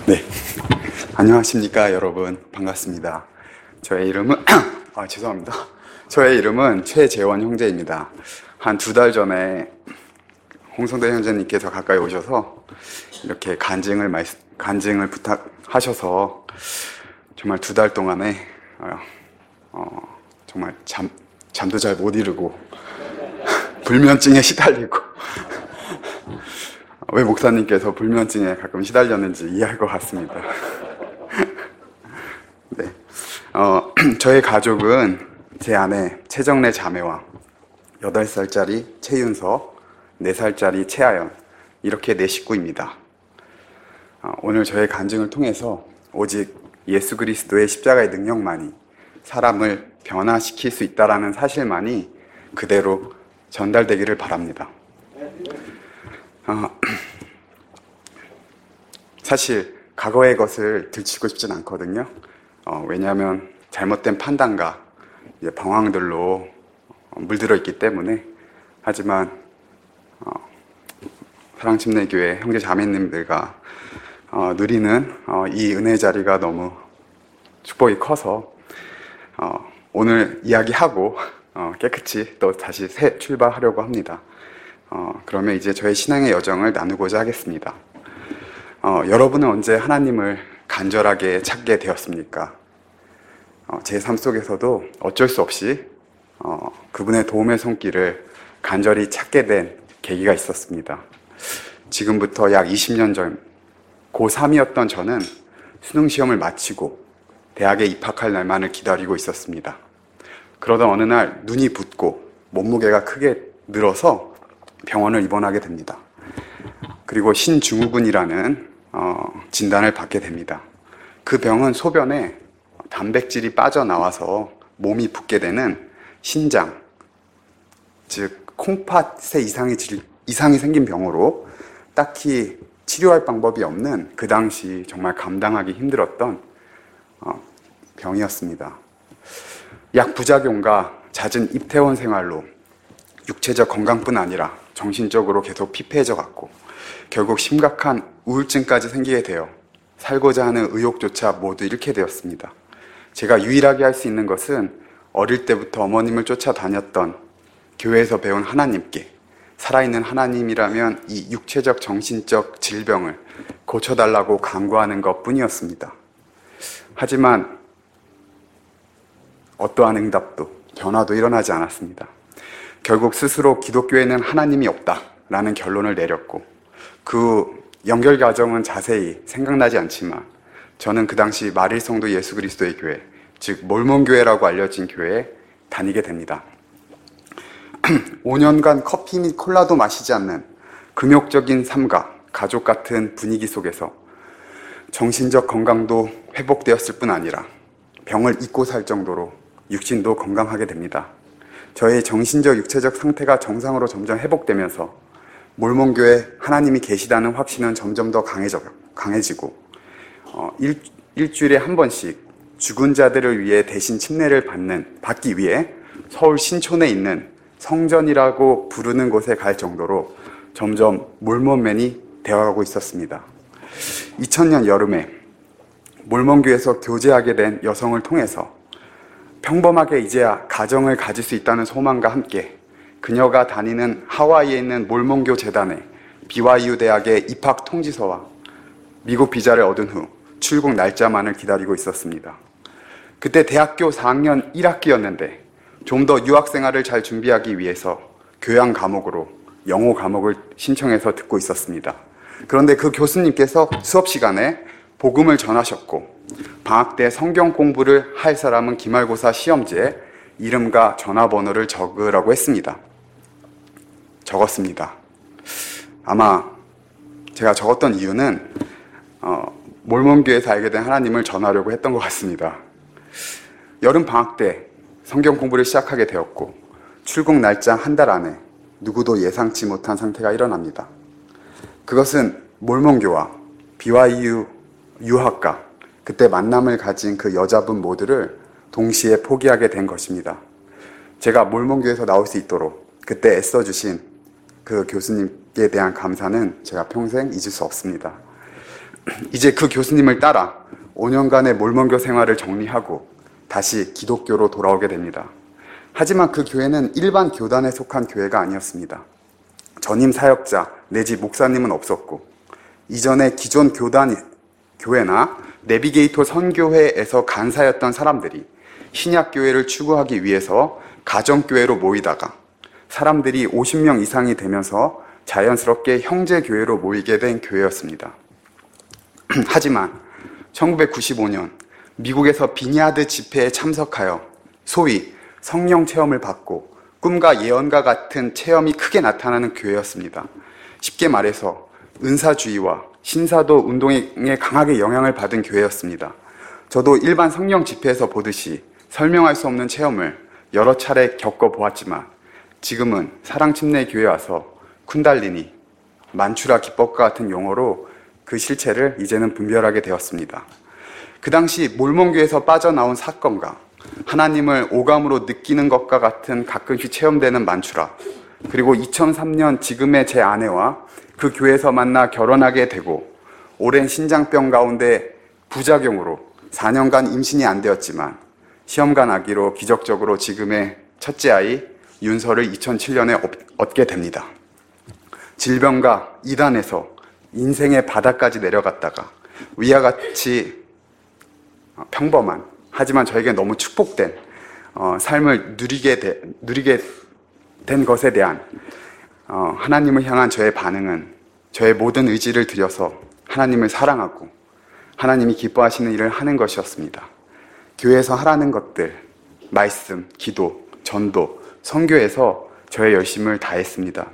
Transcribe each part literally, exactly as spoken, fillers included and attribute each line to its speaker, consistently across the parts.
Speaker 1: 네, 안녕하십니까 여러분, 반갑습니다. 저의 이름은 아 죄송합니다. 저의 이름은 최재원 형제입니다. 한 두 달 전에 홍성대 형제님께서 가까이 오셔서 이렇게 간증을 말 간증을 부탁하셔서 정말 두 달 동안에 어, 어, 정말 잠 잠도 잘 못 이루고 불면증에 시달리고 왜 목사님께서 불면증에 가끔 시달렸는지 이해할 것 같습니다. 네, 어, 저의 가족은 제 아내 최정래 자매와 여덟 살짜리 최윤서, 네 살짜리 최아연, 이렇게 네 식구입니다. 어, 오늘 저의 간증을 통해서 오직 예수 그리스도의 십자가의 능력만이 사람을 변화시킬 수 있다는 사실만이 그대로 전달되기를 바랍니다. 어, 사실 과거의 것을 들추고 싶진 않거든요. 어, 왜냐하면 잘못된 판단과 이제 방황들로 물들어 있기 때문에. 하지만 어, 사랑침례교회 형제 자매님들과 어, 누리는 어, 이 은혜 자리가 너무 축복이 커서 어, 오늘 이야기하고 어, 깨끗이 또 다시 새 출발하려고 합니다. 어, 그러면 이제 저의 신앙의 여정을 나누고자 하겠습니다. 어, 여러분은 언제 하나님을 간절하게 찾게 되었습니까? 어, 제 삶 속에서도 어쩔 수 없이 어, 그분의 도움의 손길을 간절히 찾게 된 계기가 있었습니다. 지금부터 약 이십 년 전 고삼이었던 저는 수능시험을 마치고 대학에 입학할 날만을 기다리고 있었습니다. 그러던 어느 날 눈이 붓고 몸무게가 크게 늘어서 병원을 입원하게 됩니다. 그리고 신증후군이라는 어, 진단을 받게 됩니다. 그 병은 소변에 단백질이 빠져나와서 몸이 붓게 되는 신장, 즉 콩팥에 이상이, 이상이 생긴 병으로 딱히 치료할 방법이 없는 그 당시 정말 감당하기 힘들었던 어, 병이었습니다. 약 부작용과 잦은 입퇴원 생활로 육체적 건강뿐 아니라 정신적으로 계속 피폐해져 갔고 결국 심각한 우울증까지 생기게 되어 살고자 하는 의욕조차 모두 잃게 되었습니다. 제가 유일하게 할 수 있는 것은 어릴 때부터 어머님을 쫓아다녔던 교회에서 배운 하나님께 살아있는 하나님이라면 이 육체적 정신적 질병을 고쳐달라고 간구하는 것뿐이었습니다. 하지만 어떠한 응답도 변화도 일어나지 않았습니다. 결국 스스로 기독교에는 하나님이 없다라는 결론을 내렸고 그 연결 과정은 자세히 생각나지 않지만 저는 그 당시 마릴성도 예수 그리스도의 교회, 즉 몰몬교회라고 알려진 교회에 다니게 됩니다. 오 년간 커피 및 콜라도 마시지 않는 금욕적인 삶과 가족 같은 분위기 속에서 정신적 건강도 회복되었을 뿐 아니라 병을 잊고 살 정도로 육신도 건강하게 됩니다. 저의 정신적 육체적 상태가 정상으로 점점 회복되면서 몰몬교회 하나님이 계시다는 확신은 점점 더 강해져, 강해지고 어, 일, 일주일에 한 번씩 죽은 자들을 위해 대신 침례를 받는, 받기 위해 서울 신촌에 있는 성전이라고 부르는 곳에 갈 정도로 점점 몰몬맨이 되어가고 있었습니다. 이천 년 여름에 몰몬교회에서 교제하게 된 여성을 통해서 평범하게 이제야 가정을 가질 수 있다는 소망과 함께 그녀가 다니는 하와이에 있는 몰몬교 재단의 비와이유 대학의 입학 통지서와 미국 비자를 얻은 후 출국 날짜만을 기다리고 있었습니다. 그때 대학교 사 학년 일 학기였는데 좀 더 유학 생활을 잘 준비하기 위해서 교양 과목으로 영어 과목을 신청해서 듣고 있었습니다. 그런데 그 교수님께서 수업 시간에 복음을 전하셨고 방학 때 성경 공부를 할 사람은 기말고사 시험지에 이름과 전화번호를 적으라고 했습니다. 적었습니다. 아마 제가 적었던 이유는 어, 몰몬교회에서 알게 된 하나님을 전하려고 했던 것 같습니다. 여름 방학 때 성경 공부를 시작하게 되었고 출국 날짜 한 달 안에 누구도 예상치 못한 상태가 일어납니다. 그것은 몰몬교와 비와이유 유학과 그때 만남을 가진 그 여자분 모두를 동시에 포기하게 된 것입니다. 제가 몰몬교회에서 나올 수 있도록 그때 애써주신 그 교수님께 대한 감사는 제가 평생 잊을 수 없습니다. 이제 그 교수님을 따라 오 년간의 몰몬교 생활을 정리하고 다시 기독교로 돌아오게 됩니다. 하지만 그 교회는 일반 교단에 속한 교회가 아니었습니다. 전임 사역자 내지 목사님은 없었고, 이전에 기존 교단, 교회나 내비게이터 선교회에서 간사였던 사람들이 신약교회를 추구하기 위해서 가정교회로 모이다가 사람들이 오십 명 이상이 되면서 자연스럽게 형제교회로 모이게 된 교회였습니다. 하지만 천구백구십오 년 미국에서 비냐드 집회에 참석하여 소위 성령 체험을 받고 꿈과 예언과 같은 체험이 크게 나타나는 교회였습니다. 쉽게 말해서 은사주의와 신사도 운동에 강하게 영향을 받은 교회였습니다. 저도 일반 성령 집회에서 보듯이 설명할 수 없는 체험을 여러 차례 겪어보았지만 지금은 사랑침례 교회에 와서 쿤달리니, 만추라 기법과 같은 용어로 그 실체를 이제는 분별하게 되었습니다. 그 당시 몰몬교에서 빠져나온 사건과 하나님을 오감으로 느끼는 것과 같은 가끔씩 체험되는 만추라, 그리고 이천삼 년 지금의 제 아내와 그 교회에서 만나 결혼하게 되고 오랜 신장병 가운데 부작용으로 사 년간 임신이 안 되었지만 시험관 아기로 기적적으로 지금의 첫째 아이 윤서를 이천칠 년에 얻게 됩니다. 질병과 이단에서 인생의 바닥까지 내려갔다가 위와 같이 평범한, 하지만 저에게 너무 축복된 어, 삶을 누리게, 되, 누리게 된 것에 대한 어, 하나님을 향한 저의 반응은 저의 모든 의지를 들여서 하나님을 사랑하고 하나님이 기뻐하시는 일을 하는 것이었습니다. 교회에서 하라는 것들, 말씀, 기도, 전도, 선교에서 저의 열심을 다했습니다.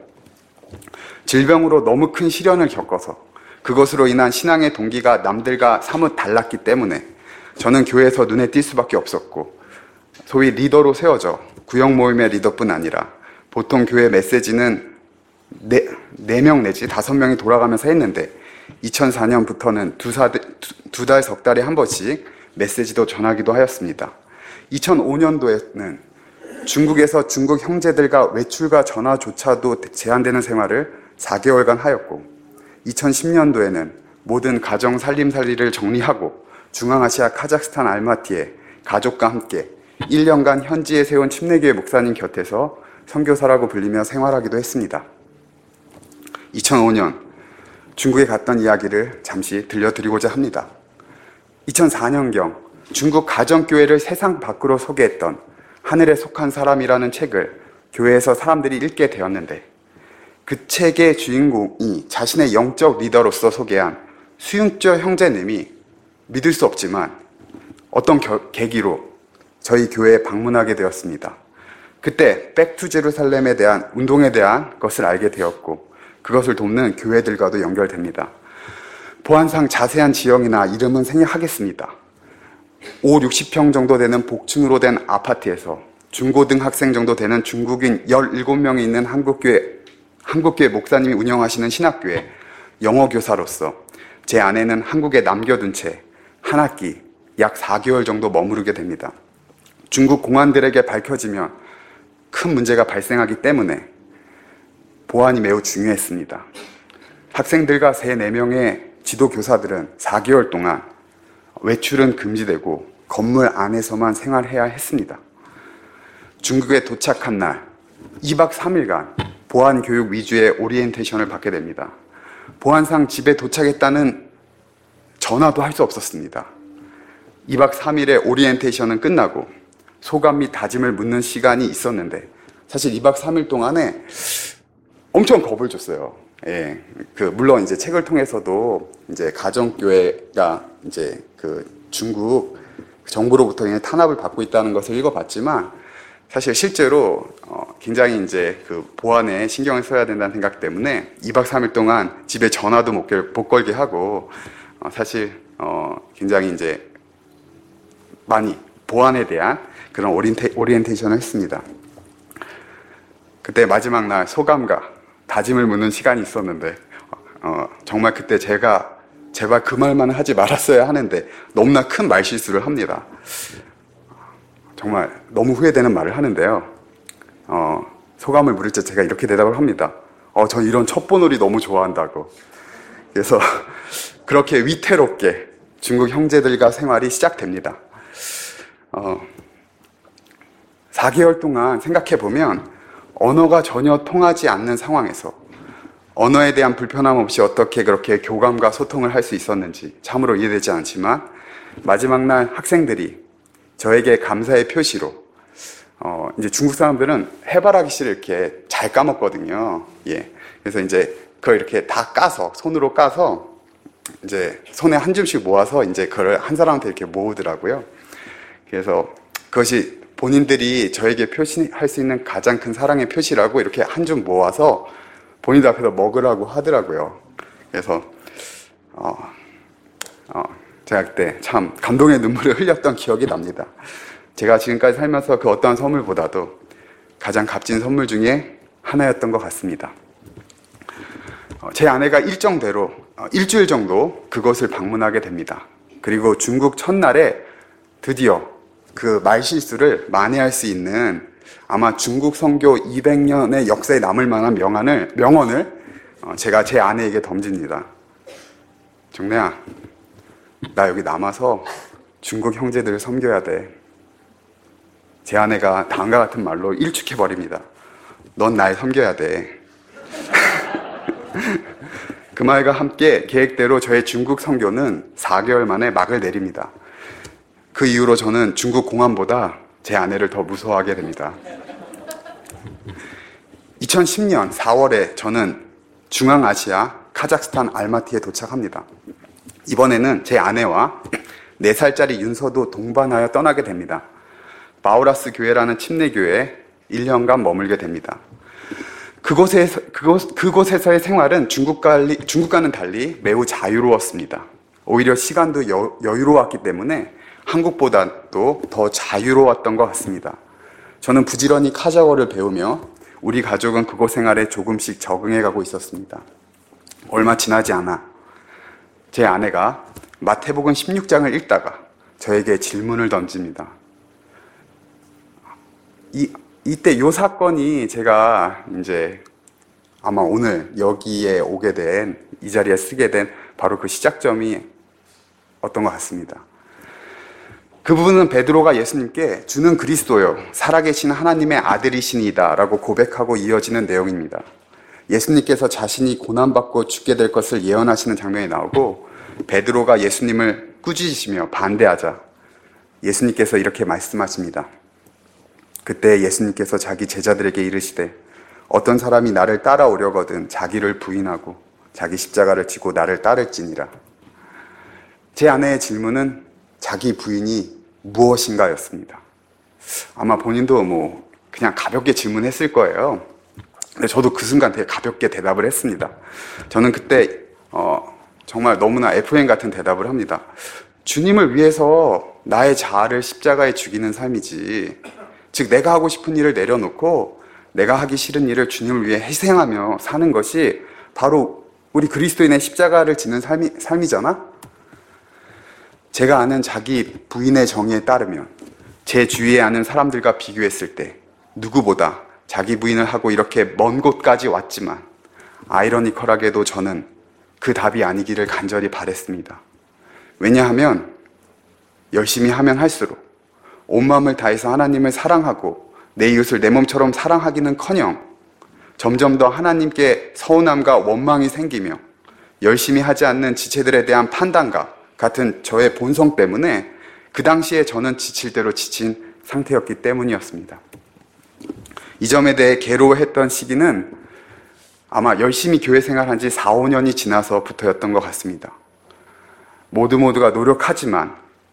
Speaker 1: 질병으로 너무 큰 시련을 겪어서 그것으로 인한 신앙의 동기가 남들과 사뭇 달랐기 때문에 저는 교회에서 눈에 띌 수밖에 없었고, 소위 리더로 세워져 구역 모임의 리더뿐 아니라 보통 교회 메시지는 네, 네 명 내지 다섯 명이 돌아가면서 했는데 이천사 년부터는 두, 사, 두, 두 달, 석 달에 한 번씩 메시지도 전하기도 하였습니다. 이천오 년도에는 중국에서 중국 형제들과 외출과 전화조차도 제한되는 생활을 사 개월간 하였고, 이천십 년도에는 모든 가정 살림살이를 정리하고 중앙아시아 카자흐스탄 알마티에 가족과 함께 일 년간 현지에 세운 침례교회 목사님 곁에서 선교사라고 불리며 생활하기도 했습니다. 이천오 년 중국에 갔던 이야기를 잠시 들려드리고자 합니다. 이천사 년경 중국 가정교회를 세상 밖으로 소개했던 하늘에 속한 사람이라는 책을 교회에서 사람들이 읽게 되었는데, 그 책의 주인공이 자신의 영적 리더로서 소개한 수윤쩌 형제님이 믿을 수 없지만 어떤 겨, 계기로 저희 교회에 방문하게 되었습니다. 그때 백투 제루살렘에 대한 운동에 대한 것을 알게 되었고, 그것을 돕는 교회들과도 연결됩니다. 보안상 자세한 지형이나 이름은 생략하겠습니다. 오, 육십 평 정도 되는 복층으로 된 아파트에서 중고등학생 정도 되는 중국인 열일곱 명이 있는 한국교회, 한국교회 목사님이 운영하시는 신학교에 영어교사로서 제 아내는 한국에 남겨둔 채 한 학기 약 사 개월 정도 머무르게 됩니다. 중국 공안들에게 밝혀지면 큰 문제가 발생하기 때문에 보안이 매우 중요했습니다. 학생들과 세, 네 명의 지도교사들은 사 개월 동안 외출은 금지되고 건물 안에서만 생활해야 했습니다. 중국에 도착한 날 이 박 삼 일간 보안 교육 위주의 오리엔테이션을 받게 됩니다. 보안상 집에 도착했다는 전화도 할 수 없었습니다. 이 박 삼 일의 오리엔테이션은 끝나고 소감 및 다짐을 묻는 시간이 있었는데, 사실 이 박 삼 일 동안에 엄청 겁을 줬어요. 예, 그 물론 이제 책을 통해서도 이제 가정교회가 이제 그 중국 정부로부터 탄압을 받고 있다는 것을 읽어봤지만, 사실 실제로 어 굉장히 이제 그 보안에 신경을 써야 된다는 생각 때문에 이 박 삼 일 동안 집에 전화도 못, 못 걸게 하고 어 사실 어 굉장히 이제 많이 보안에 대한 그런 오리엔테, 오리엔테이션을 했습니다. 그때 마지막 날 소감과 다짐을 묻는 시간이 있었는데 어 정말 그때 제가 제발 그 말만 하지 말았어야 하는데 너무나 큰 말실수를 합니다. 정말 너무 후회되는 말을 하는데요. 어, 소감을 물을 때 제가 이렇게 대답을 합니다. 어, 전 이런 첩보놀이 너무 좋아한다고. 그래서 그렇게 위태롭게 중국 형제들과 생활이 시작됩니다. 어, 사 개월 동안 생각해보면 언어가 전혀 통하지 않는 상황에서 언어에 대한 불편함 없이 어떻게 그렇게 교감과 소통을 할 수 있었는지 참으로 이해되지 않지만 마지막 날 학생들이 저에게 감사의 표시로 어, 이제 중국 사람들은 해바라기 씨를 이렇게 잘 까먹거든요. 예. 그래서 이제 그걸 이렇게 다 까서 손으로 까서 이제 손에 한 줌씩 모아서 이제 그걸 한 사람한테 이렇게 모으더라고요. 그래서 그것이 본인들이 저에게 표시할 수 있는 가장 큰 사랑의 표시라고 이렇게 한 줌 모아서 본인들 앞에서 먹으라고 하더라고요. 그래서 어, 어, 제가 그때 참 감동의 눈물을 흘렸던 기억이 납니다. 제가 지금까지 살면서 그 어떠한 선물보다도 가장 값진 선물 중에 하나였던 것 같습니다. 어, 제 아내가 일정대로 어, 일주일 정도 그곳을 방문하게 됩니다. 그리고 중국 첫날에 드디어 그 말실수를 만회할 수 있는 아마 중국 선교 이백 년의 역사에 남을 만한 명언을, 명언을 제가 제 아내에게 던집니다. 종래야, 나 여기 남아서 중국 형제들을 섬겨야 돼. 제 아내가 다음과 같은 말로 일축해버립니다. 넌 날 섬겨야 돼. 그 말과 함께 계획대로 저의 중국 선교는 사 개월 만에 막을 내립니다. 그 이후로 저는 중국 공안보다 제 아내를 더 무서워하게 됩니다. 이천십 년 사월에 저는 중앙아시아 카자흐스탄 알마티에 도착합니다. 이번에는 제 아내와 네 살짜리 윤서도 동반하여 떠나게 됩니다. 바오라스 교회라는 침례교회에 일 년간 머물게 됩니다. 그곳에서, 그곳, 그곳에서의 생활은 중국과, 중국과는 달리 매우 자유로웠습니다. 오히려 시간도 여, 여유로웠기 때문에 한국보다도 더 자유로웠던 것 같습니다. 저는 부지런히 카자흐어를 배우며 우리 가족은 그곳 생활에 조금씩 적응해가고 있었습니다. 얼마 지나지 않아 제 아내가 마태복음 십육 장을 읽다가 저에게 질문을 던집니다. 이, 이때 이 사건이 제가 이제 아마 오늘 여기에 오게 된, 이 자리에 쓰게 된 바로 그 시작점이 어떤 것 같습니다. 그 부분은 베드로가 예수님께 주는 그리스도요, 살아계신 하나님의 아들이시니이다 라고 고백하고 이어지는 내용입니다. 예수님께서 자신이 고난받고 죽게 될 것을 예언하시는 장면이 나오고 베드로가 예수님을 꾸짖으시며 반대하자 예수님께서 이렇게 말씀하십니다. 그때 예수님께서 자기 제자들에게 이르시되 어떤 사람이 나를 따라오려거든 자기를 부인하고 자기 십자가를 지고 나를 따를지니라. 제 아내의 질문은 자기 부인이 무엇인가 였습니다. 아마 본인도 뭐 그냥 가볍게 질문했을 거예요. 근데 저도 그 순간 되게 가볍게 대답을 했습니다. 저는 그때 어, 정말 너무나 에프엠 같은 대답을 합니다. 주님을 위해서 나의 자아를 십자가에 죽이는 삶이지, 즉 내가 하고 싶은 일을 내려놓고 내가 하기 싫은 일을 주님을 위해 희생하며 사는 것이 바로 우리 그리스도인의 십자가를 지는 삶이, 삶이잖아? 제가 아는 자기 부인의 정의에 따르면 제 주위에 아는 사람들과 비교했을 때 누구보다 자기 부인을 하고 이렇게 먼 곳까지 왔지만 아이러니컬하게도 저는 그 답이 아니기를 간절히 바랬습니다. 왜냐하면 열심히 하면 할수록 온 마음을 다해서 하나님을 사랑하고 내 이웃을 내 몸처럼 사랑하기는커녕 점점 더 하나님께 서운함과 원망이 생기며 열심히 하지 않는 지체들에 대한 판단과 같은 저의 본성 때문에 그 당시에 저는 지칠 대로 지친 상태였기 때문이었습니다. 이 점에 대해 괴로워했던 시기는 아마 열심히 교회 생활한 지 사, 오 년이 지나서부터였던 것 같습니다. 모두 모두가 노력하지만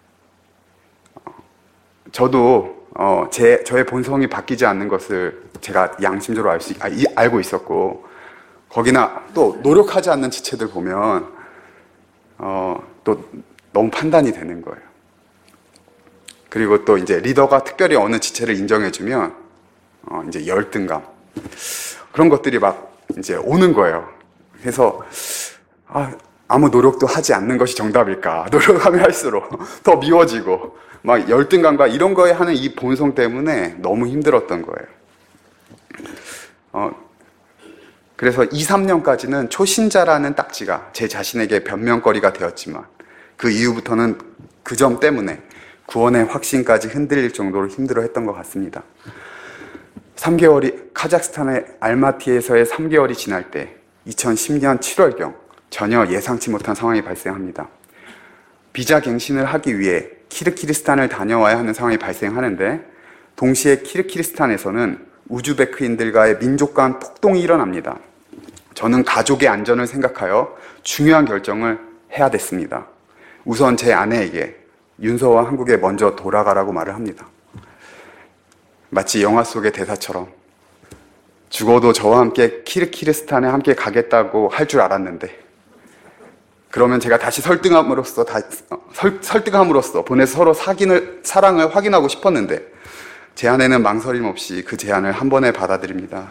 Speaker 1: 저도 어, 제, 저의 본성이 바뀌지 않는 것을 제가 양심적으로 알 수, 아, 이, 알고 있었고, 거기나 또 노력하지 않는 지체들 보면 어, 또 너무 판단이 되는 거예요. 그리고 또 이제 리더가 특별히 어느 지체를 인정해주면 어, 이제 열등감, 그런 것들이 막 이제 오는 거예요. 그래서 아, 아무 노력도 하지 않는 것이 정답일까? 노력하면 할수록 더 미워지고 막 열등감과 이런 거에 하는 이 본성 때문에 너무 힘들었던 거예요. 어, 그래서 이, 삼 년까지는 초신자라는 딱지가 제 자신에게 변명거리가 되었지만 그 이후부터는 그 점 때문에 구원의 확신까지 흔들릴 정도로 힘들어했던 것 같습니다. 삼 개월이 카자흐스탄의 알마티에서의 삼 개월이 지날 때 이천십 년 칠월경 전혀 예상치 못한 상황이 발생합니다. 비자 갱신을 하기 위해 키르키스탄을 다녀와야 하는 상황이 발생하는데 동시에 키르키스탄에서는 우즈베크인들과의 민족 간 폭동이 일어납니다. 저는 가족의 안전을 생각하여 중요한 결정을 해야 됐습니다. 우선 제 아내에게 윤서와 한국에 먼저 돌아가라고 말을 합니다. 마치 영화 속의 대사처럼 죽어도 저와 함께 키르키스탄에 함께 가겠다고 할 줄 알았는데 그러면 제가 다시 설득함으로써 다, 설, 설득함으로써 보내서 서로 사귀는, 사랑을 확인하고 싶었는데 제 아내는 망설임 없이 그 제안을 한 번에 받아들입니다.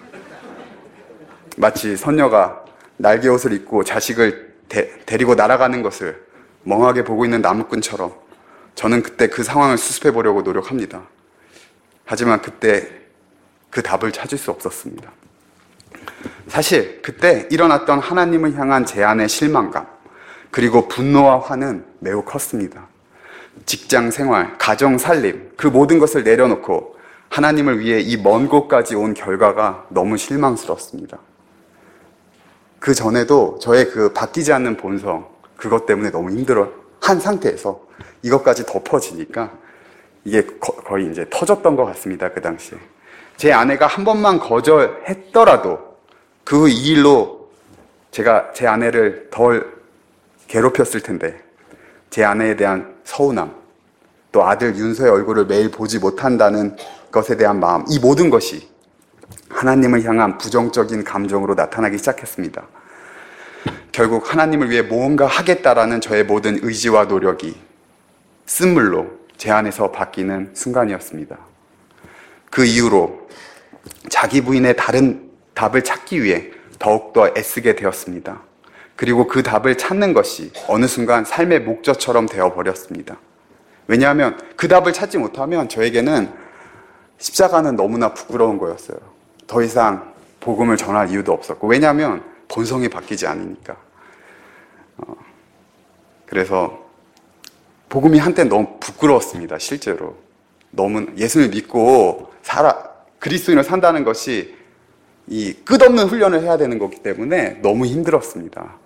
Speaker 1: 마치 선녀가 날개옷을 입고 자식을 데, 데리고 날아가는 것을 멍하게 보고 있는 나무꾼처럼 저는 그때 그 상황을 수습해 보려고 노력합니다. 하지만 그때 그 답을 찾을 수 없었습니다. 사실 그때 일어났던 하나님을 향한 제 안의 실망감 그리고 분노와 화는 매우 컸습니다. 직장 생활, 가정 살림 그 모든 것을 내려놓고 하나님을 위해 이 먼 곳까지 온 결과가 너무 실망스럽습니다. 그 전에도 저의 그 바뀌지 않는 본성 그것 때문에 너무 힘들어 한 상태에서 이것까지 덮어지니까 이게 거, 거의 이제 터졌던 것 같습니다. 그 당시에 제 아내가 한 번만 거절했더라도 그 이 일로 제가 제 아내를 덜 괴롭혔을 텐데 제 아내에 대한 서운함 또 아들 윤서의 얼굴을 매일 보지 못한다는 것에 대한 마음 이 모든 것이 하나님을 향한 부정적인 감정으로 나타나기 시작했습니다. 결국 하나님을 위해 무언가 하겠다라는 저의 모든 의지와 노력이 쓴물로 제 안에서 바뀌는 순간이었습니다. 그 이후로 자기 부인의 다른 답을 찾기 위해 더욱더 애쓰게 되었습니다. 그리고 그 답을 찾는 것이 어느 순간 삶의 목적처럼 되어버렸습니다. 왜냐하면 그 답을 찾지 못하면 저에게는 십자가는 너무나 부끄러운 거였어요. 더 이상 복음을 전할 이유도 없었고 왜냐하면 본성이 바뀌지 않으니까. 어, 그래서 복음이 한때 너무 부끄러웠습니다. 실제로 너무 예수를 믿고 살아 그리스도인을 산다는 것이 이 끝없는 훈련을 해야 되는 거기 때문에 너무 힘들었습니다.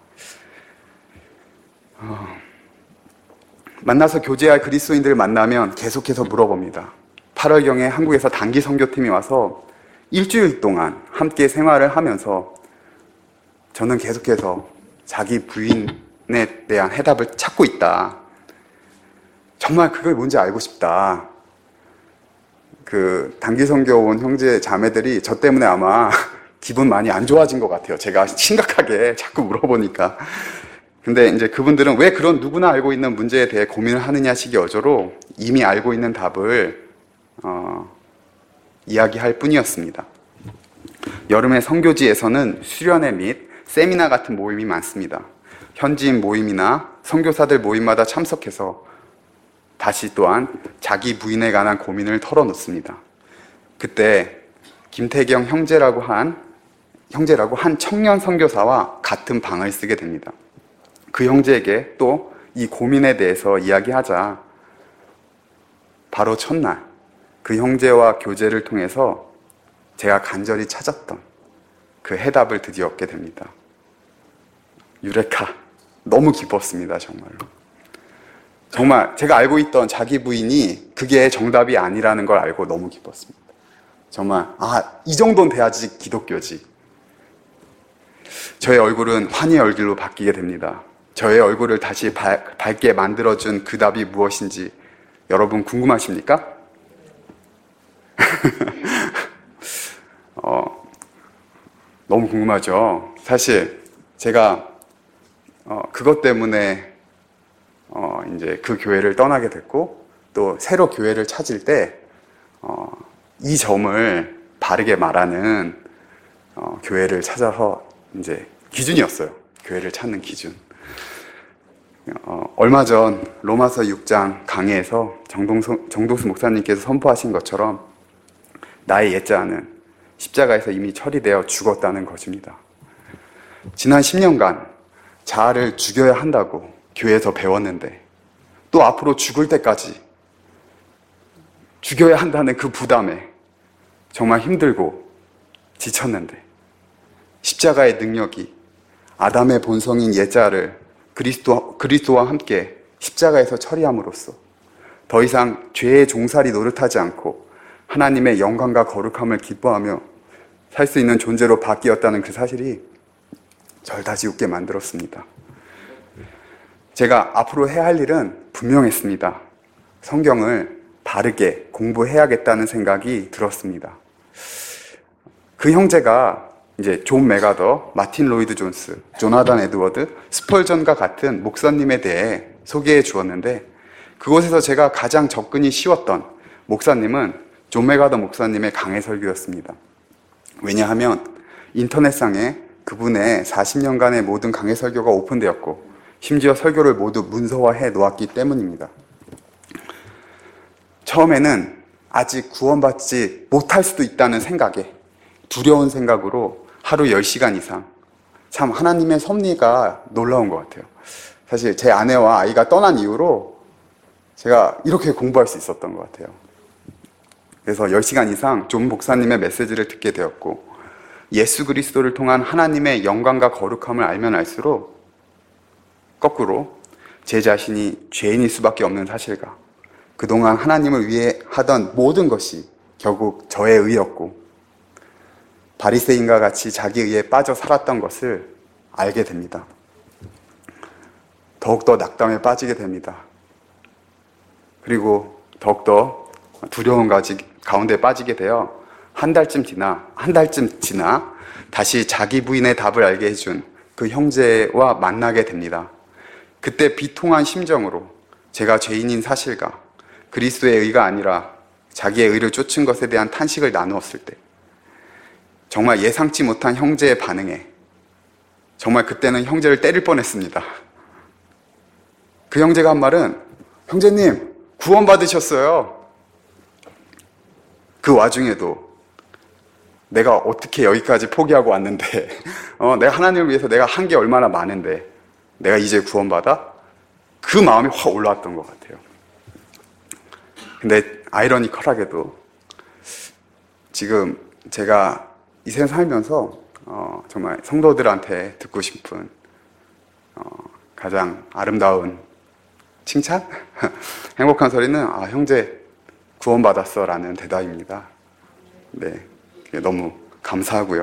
Speaker 1: 어, 만나서 교제할 그리스도인들을 만나면 계속해서 물어봅니다. 팔월경에 한국에서 단기 선교팀이 와서 일주일 동안 함께 생활을 하면서 저는 계속해서 자기 부인에 대한 해답을 찾고 있다. 정말 그게 뭔지 알고 싶다. 그 단기 선교 온 형제 자매들이 저 때문에 아마 기분 많이 안 좋아진 것 같아요. 제가 심각하게 자꾸 물어보니까. 근데 이제 그분들은 왜 그런 누구나 알고 있는 문제에 대해 고민을 하느냐 식의 어조로 이미 알고 있는 답을 어, 이야기할 뿐이었습니다. 여름의 선교지에서는 수련회 및 세미나 같은 모임이 많습니다. 현지인 모임이나 선교사들 모임마다 참석해서 다시 또한 자기 부인에 관한 고민을 털어놓습니다. 그때 김태경 형제라고 한 형제라고 한 청년 선교사와 같은 방을 쓰게 됩니다. 그 형제에게 또 이 고민에 대해서 이야기하자 바로 첫날 그 형제와 교제를 통해서 제가 간절히 찾았던 그 해답을 드디어 얻게 됩니다. 유레카! 너무 기뻤습니다. 정말로. 정말 제가 알고 있던 자기 부인이 그게 정답이 아니라는 걸 알고 너무 기뻤습니다. 정말 아, 이 정도는 돼야지 기독교지. 저의 얼굴은 환희의 얼굴로 바뀌게 됩니다. 저의 얼굴을 다시 발, 밝게 만들어준 그 답이 무엇인지 여러분 궁금하십니까? 어, 너무 궁금하죠. 사실 제가 어, 그것 때문에 어, 이제 그 교회를 떠나게 됐고 또 새로 교회를 찾을 때 어, 이 점을 바르게 말하는 어, 교회를 찾아서 이제 기준이었어요. 교회를 찾는 기준. 어, 얼마 전 로마서 육 장 강해에서 정동수, 정동수 목사님께서 선포하신 것처럼 나의 옛자는 십자가에서 이미 처리되어 죽었다는 것입니다. 지난 십 년간 자아를 죽여야 한다고 교회에서 배웠는데 또 앞으로 죽을 때까지 죽여야 한다는 그 부담에 정말 힘들고 지쳤는데 십자가의 능력이 아담의 본성인 옛자를 그리스도, 그리스도와 함께 십자가에서 처리함으로써 더 이상 죄의 종살이 노릇하지 않고 하나님의 영광과 거룩함을 기뻐하며 살 수 있는 존재로 바뀌었다는 그 사실이 저를 다시 웃게 만들었습니다. 제가 앞으로 해야 할 일은 분명했습니다. 성경을 바르게 공부해야겠다는 생각이 들었습니다. 그 형제가 이제 존 메가더, 마틴 로이드 존스, 조나단 에드워드, 스펄전과 같은 목사님에 대해 소개해 주었는데 그곳에서 제가 가장 접근이 쉬웠던 목사님은 존 메가더 목사님의 강해 설교였습니다. 왜냐하면 인터넷상에 그분의 사십 년간의 모든 강해 설교가 오픈되었고 심지어 설교를 모두 문서화해 놓았기 때문입니다. 처음에는 아직 구원받지 못할 수도 있다는 생각에 두려운 생각으로 하루 열 시간 이상 참 하나님의 섭리가 놀라운 것 같아요. 사실 제 아내와 아이가 떠난 이후로 제가 이렇게 공부할 수 있었던 것 같아요. 그래서 열 시간 이상 존 목사님의 메시지를 듣게 되었고 예수 그리스도를 통한 하나님의 영광과 거룩함을 알면 알수록 거꾸로 제 자신이 죄인일 수밖에 없는 사실과 그동안 하나님을 위해 하던 모든 것이 결국 저의 의였고 바리새인과 같이 자기 의에 빠져 살았던 것을 알게 됩니다. 더욱더 낙담에 빠지게 됩니다. 그리고 더욱더 두려움 가운데 빠지게 되어 한 달쯤 지나, 한 달쯤 지나 다시 자기 부인의 답을 알게 해준 그 형제와 만나게 됩니다. 그때 비통한 심정으로 제가 죄인인 사실과 그리스도의 의가 아니라 자기의 의를 쫓은 것에 대한 탄식을 나누었을 때 정말 예상치 못한 형제의 반응에 정말 그때는 형제를 때릴 뻔했습니다. 그 형제가 한 말은 형제님 구원받으셨어요. 그 와중에도 내가 어떻게 여기까지 포기하고 왔는데 어, 내가 하나님을 위해서 내가 한 게 얼마나 많은데 내가 이제 구원받아? 그 마음이 확 올라왔던 것 같아요. 근데 아이러니컬하게도 지금 제가 이 세상 살면서 어, 정말 성도들한테 듣고 싶은 어, 가장 아름다운 칭찬? 행복한 소리는 아 형제 구원받았어 라는 대답입니다. 네, 너무 감사하고요.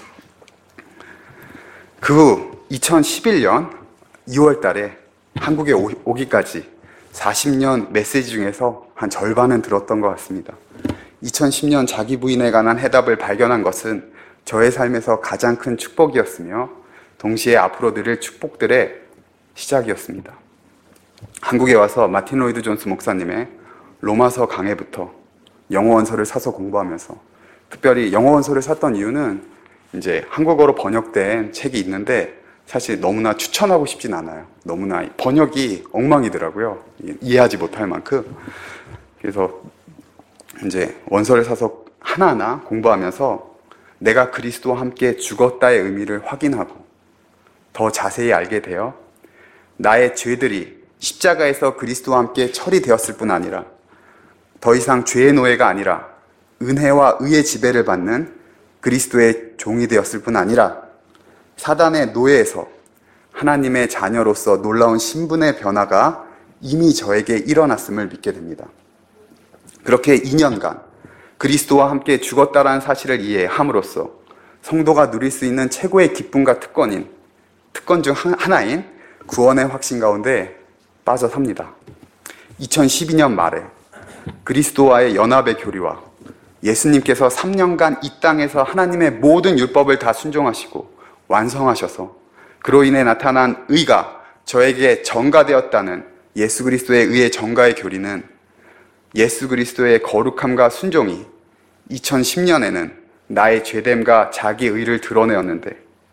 Speaker 1: 그 후 이천십일 년 이월 달에 한국에 오기까지 사십 년 메시지 중에서 한 절반은 들었던 것 같습니다. 이천십 년 자기 부인에 관한 해답을 발견한 것은 저의 삶에서 가장 큰 축복이었으며 동시에 앞으로 누릴 축복들의 시작이었습니다. 한국에 와서 마틴 로이드 존스 목사님의 로마서 강해부터 영어 원서를 사서 공부하면서 특별히 영어 원서를 샀던 이유는 이제 한국어로 번역된 책이 있는데 사실 너무나 추천하고 싶진 않아요. 너무나 번역이 엉망이더라고요. 이해하지 못할 만큼. 그래서 이제 원서를 사서 하나하나 공부하면서 내가 그리스도와 함께 죽었다의 의미를 확인하고 더 자세히 알게 되어 나의 죄들이 십자가에서 그리스도와 함께 처리되었을 뿐 아니라 더 이상 죄의 노예가 아니라 은혜와 의의 지배를 받는 그리스도의 종이 되었을 뿐 아니라 사단의 노예에서 하나님의 자녀로서 놀라운 신분의 변화가 이미 저에게 일어났음을 믿게 됩니다. 그렇게 이 년간 그리스도와 함께 죽었다라는 사실을 이해함으로써 성도가 누릴 수 있는 최고의 기쁨과 특권인 특권 중 하나인 구원의 확신 가운데 빠져 삽니다. 이천십이 년 말에 그리스도와의 연합의 교리와 예수님께서 삼 년간 이 땅에서 하나님의 모든 율법을 다 순종하시고 완성하셔서 그로 인해 나타난 의가 저에게 전가되었다는 예수 그리스도의 의의 전가의 교리는 예수 그리스도의 거룩함과 순종이 이천십 년에는 나의 죄됨과 자기 의를 드러내었는데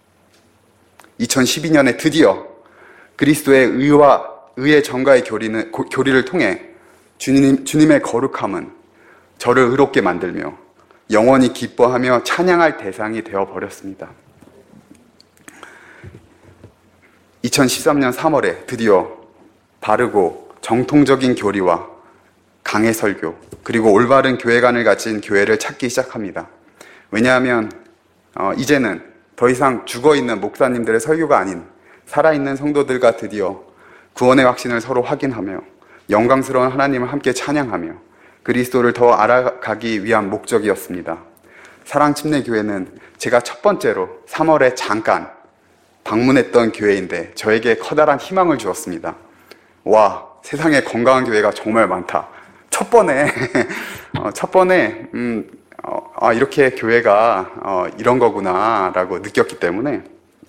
Speaker 1: 이천십이 년에 드디어 그리스도의 의와 의의 전가의 교리는, 고, 교리를 통해 주님, 주님의 거룩함은 저를 의롭게 만들며 영원히 기뻐하며 찬양할 대상이 되어버렸습니다. 이천십삼 년 삼월에 드디어 바르고 정통적인 교리와 강해 설교, 그리고 올바른 교회관을 가진 교회를 찾기 시작합니다. 왜냐하면 어, 이제는 더 이상 죽어있는 목사님들의 설교가 아닌 살아있는 성도들과 드디어 구원의 확신을 서로 확인하며 영광스러운 하나님을 함께 찬양하며 그리스도를 더 알아가기 위한 목적이었습니다. 사랑침례교회는 제가 첫 번째로 삼월에 잠깐 방문했던 교회인데 저에게 커다란 희망을 주었습니다. 와, 세상에 건강한 교회가 정말 많다. 첫 번에 어, 첫 번에 음, 어, 아, 이렇게 교회가 어, 이런 거구나라고 느꼈기 때문에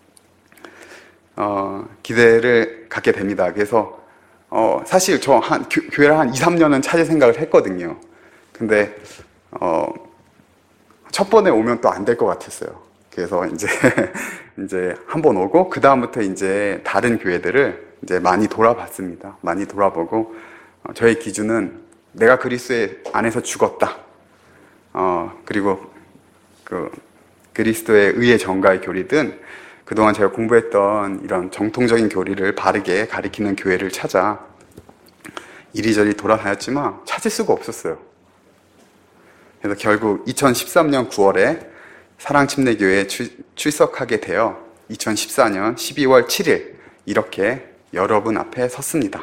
Speaker 1: 어, 기대를 갖게 됩니다. 그래서 어, 사실 저 한 교회를 한 이, 삼 년은 찾을 생각을 했거든요. 근데 어, 첫 번에 오면 또 안 될 것 같았어요. 그래서 이제 이제 한 번 오고 그 다음부터 이제 다른 교회들을 이제 많이 돌아봤습니다. 많이 돌아보고 어, 저의 기준은 내가 그리스도의 안에서 죽었다. 어, 그리고 그 그리스도의 의의 정가의 교리든 그동안 제가 공부했던 이런 정통적인 교리를 바르게 가리키는 교회를 찾아 이리저리 돌아다녔지만 찾을 수가 없었어요. 그래서 결국 이천십삼 년 구월에 사랑침례교회에 출석하게 되어 이천십사 년 십이월 칠일 이렇게 여러분 앞에 섰습니다.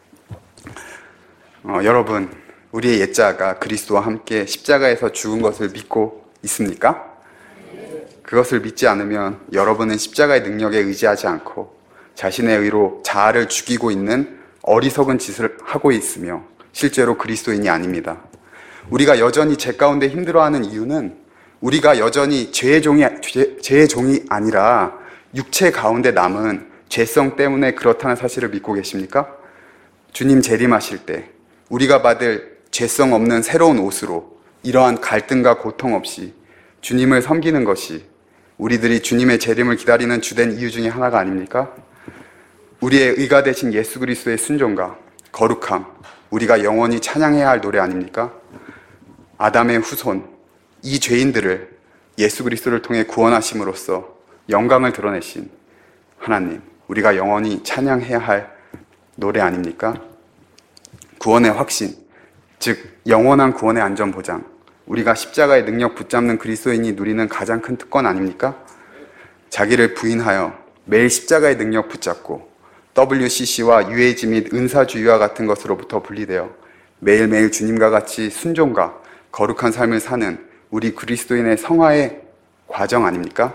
Speaker 1: 어, 여러분, 우리의 옛자가 그리스도와 함께 십자가에서 죽은 것을 믿고 있습니까? 그것을 믿지 않으면 여러분은 십자가의 능력에 의지하지 않고 자신의 의로 자아를 죽이고 있는 어리석은 짓을 하고 있으며 실제로 그리스도인이 아닙니다. 우리가 여전히 죄 가운데 힘들어하는 이유는 우리가 여전히 죄의 종이, 죄, 죄의 종이 아니라 육체 가운데 남은 죄성 때문에 그렇다는 사실을 믿고 계십니까? 주님 재림하실 때 우리가 받을 죄성 없는 새로운 옷으로 이러한 갈등과 고통 없이 주님을 섬기는 것이 우리들이 주님의 재림을 기다리는 주된 이유 중에 하나가 아닙니까? 우리의 의가 되신 예수 그리스도의 순종과 거룩함, 우리가 영원히 찬양해야 할 노래 아닙니까? 아담의 후손, 이 죄인들을 예수 그리스도를 통해 구원하심으로써 영광을 드러내신 하나님, 우리가 영원히 찬양해야 할 노래 아닙니까? 구원의 확신, 즉 영원한 구원의 안전보장, 우리가 십자가의 능력 붙잡는 그리스도인이 누리는 가장 큰 특권 아닙니까? 자기를 부인하여 매일 십자가의 능력 붙잡고 더블유씨씨와 유에이지 및 은사주의와 같은 것으로부터 분리되어 매일매일 주님과 같이 순종과 거룩한 삶을 사는 우리 그리스도인의 성화의 과정 아닙니까?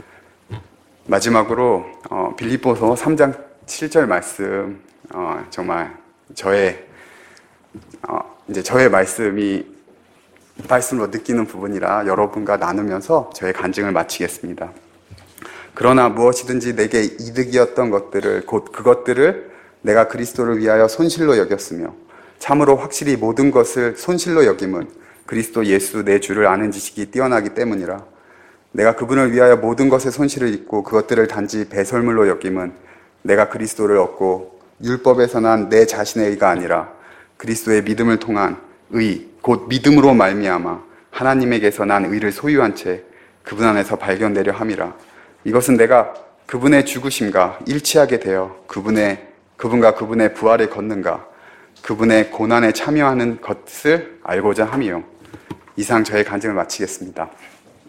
Speaker 1: 마지막으로 어, 빌립보서 삼 장 칠 절 말씀, 어, 정말 저의 어, 이제 저의 말씀이 말씀으로 느끼는 부분이라 여러분과 나누면서 저의 간증을 마치겠습니다. 그러나 무엇이든지 내게 이득이었던 것들을 곧 그것들을 내가 그리스도를 위하여 손실로 여겼으며 참으로 확실히 모든 것을 손실로 여김은 그리스도 예수 내 주를 아는 지식이 뛰어나기 때문이라. 내가 그분을 위하여 모든 것의 손실을 입고 그것들을 단지 배설물로 여김은 내가 그리스도를 얻고 율법에서 난 내 자신의 의가 아니라 그리스도의 믿음을 통한 의, 곧 믿음으로 말미암아 하나님에게서 난 의를 소유한 채 그분 안에서 발견되려 함이라. 이것은 내가 그분의 죽으심과 일치하게 되어 그분의, 그분과 그분의 부활을 걷는가 그분의 고난에 참여하는 것을 알고자 함이요. 이상 저의 간증을 마치겠습니다.